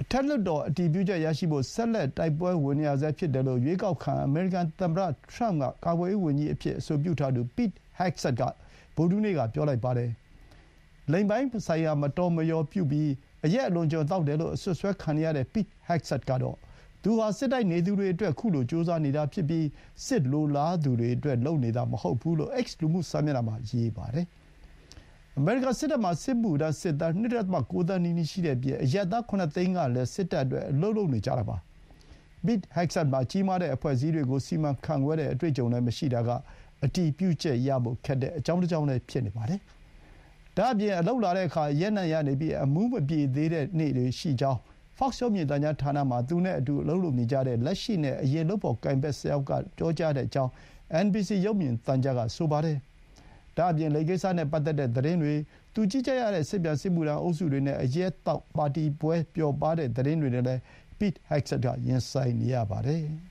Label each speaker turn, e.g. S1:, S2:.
S1: ထက်လွတ်တော်အတည်ပြုချက်ရရှိဖို့ဆက်လက်တိုက်ပွဲဝင်နေရဆဲဖြစ်တယ်လို့ရွေးကောက်ခံအမေရိကန်သမ္မတထရမ့်ကကာကွယ်ရေးဝန်ကြီးအဖြစ်အဆိုပြုထားသူ Pete Hegseth ကဗုဒ္ဓဟူးနေ့ကပြောလိုက်ပါတယ်။လိင်ပိုင်းဆိုင်ရာမတော်မလျော်ပြုပြီးအရက်အလွန်အကျွံသောက်တယ်လို့အစွပ်စွဲခံနေရတဲ့ Pete Hegseth ကတော့သူဟာစစ်တိုက်နေသူတွေအတွက်ခုလိုကြိုးစားနေတာဖြစ်ပြီးစစ်လိုလားသူတွေအတွက်လုပ်နေတာမဟုတ်ဘူးလို့ X လူမှုစာမျက်နှာမှာရေးပါတယ်။အမေရိကန်စစ်တပ်မှာစစ်မှုထမ်းစစ်သား 2.9 သန်းနီးနီးရှိတဲ့အပြင်အရပ်သား 7 သိန်းကလည်းစစ်တပ်အတွက်အလုပ်လုပ်နေကြတာပါ။ Pete Hegseth မှာကြီးမားတဲ့အဖွဲ့အစည်းတွေကိုစီမံခန့်ခွဲတဲ့အတွေ့အကြုံလည်းမရှိတာကအတည်ပြုချက်ရဖို့ခက်တဲ့အကြောင်းတစ်ကြောင်းလည်းဖြစ်နေပါတယ်။ဒါ့အပြင်အလုပ်လာတဲ့အခါရက်နှံ့ရနေပြီးအမှုမပြေသေးတဲ့နေ့တွေရှိကြောင်း Fox ရုပ်မြင်သံကြားဌာနမှာသူနဲ့အတူအလုပ်လုပ်နေကြတဲ့လက်ရှိနဲ့အရင်လုပ်ဖော်ကိုင်ဘက်၁၀ ယောက်ကပြောကြားတဲ့အကြောင်း NBC ရုပ်မြင်သံကြားကဆိုပါတယ်။ဒါ့အပြင်လိင်ကိစ္စနဲ့ပတ်သက်တဲ့သတင်းတွေသူကြီးကြပ်ရတဲ့စစ်ပြန်စစ်မှုထမ်းအုပ်စုတွေနဲ့အရက်တောက်ပါတီပွဲပျော်ပါးတဲ့သတင်းတွေနဲ့လည်း Pete Hegseth ကရင်ဆိုင်နေရပါတယ်။